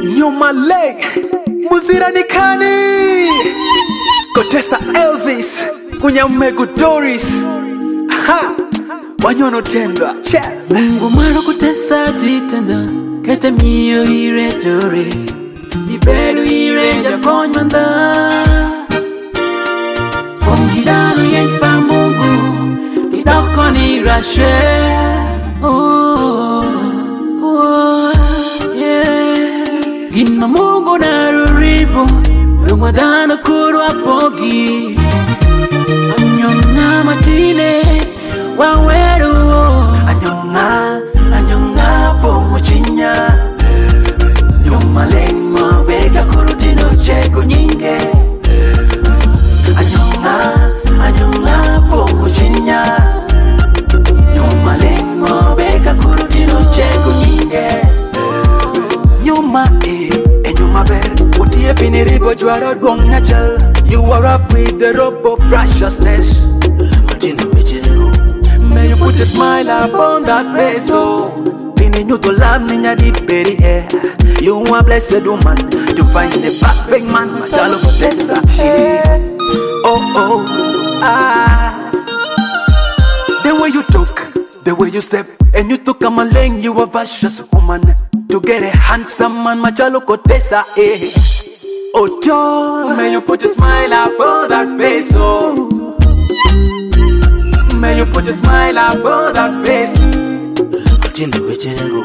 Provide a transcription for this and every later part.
Nyuma leg Muzira nikani Kotesa Elvis Kunyamegu Doris Ha Wanyono tendwa Mungu maro kutesa titenda Kete miyo ire jore Ibelu ire jakonywanda Kongidanu yenpa Mungu Kidoko ni rashe Gina Mungu naruribo Rumadana kurwa pogi Anyonga matine Waweru Anyonga pongo chinya Nyuma lengwa beka kurutino chego nyinge Anyonga pongo chinya Nyuma lengwa beka kurutino chego nyinge Nyuma nyuma ber Utie piniribo jwaro dwong na chal You are up with the rope of righteousness May you put a smile upon that face, oh. Pini nyuto lam ninya di peri eh. You are blessed woman to find the perfect man. Machalo kotesa oh The way you talk, the way you step, and you took a maleng, you a vicious woman. To get a handsome man, machalo kotesa Oh John, may you put a smile upon that face, oh. May you put a smile upon that face. Continue with you.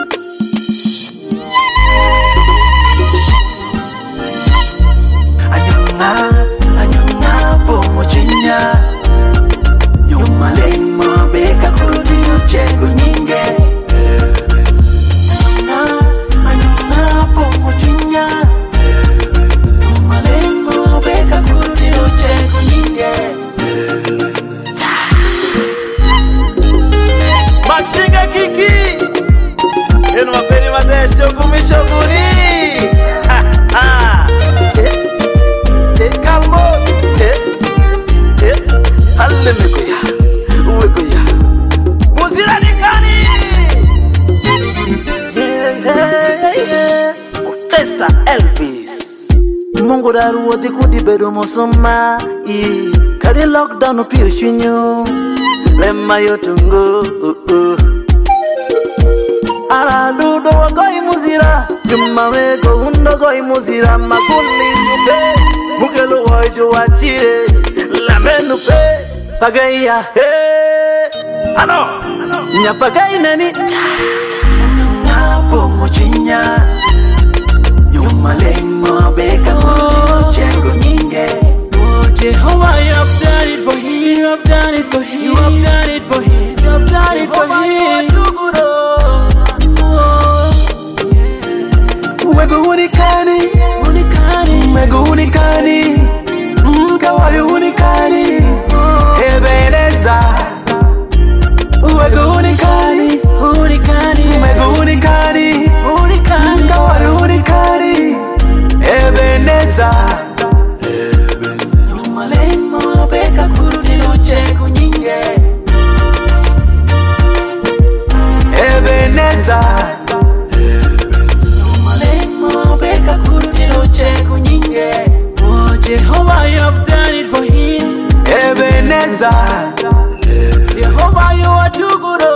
Anyonga pongo chinya. Nyuma lengwa beka kurutino chego nyinge. Anyonga pongo chinya. Nyuma lengwa beka kurutino chego nyinge. Maxinga Kiki Eno mapeni madesi okumisha guni Kalmo Halle mekoya Uwekoya Muzira nikani Kotesa Elvis Mungu daru woti kudi bedu musuma Kari lockdown upiyo shinyo Lema yotungo Ara dudo wakoi muzira Juma weko hundo koi muzira Makuli supe Mukelo wajo wachire Lamenu pe Pagaya Ano Nyapagai nani Anyonga pongo chinya Nyuma lengwa beka kurutino chego nyinge Jehovah, you have done it for him. You have done it for him. You have done it for him. You have done it for him. You are too good. Wego unikani, wego unikani, kawayo unikani, Ebeneza. Wego unikani, wego unikani, kawayo unikani, Ebeneza. Malemo beka kurutino chego nyinge Ebeneza Malemo beka kurutino chego nyinge Oh Jehovah, you have done it for him. Ebeneza Jehovah, you are too good.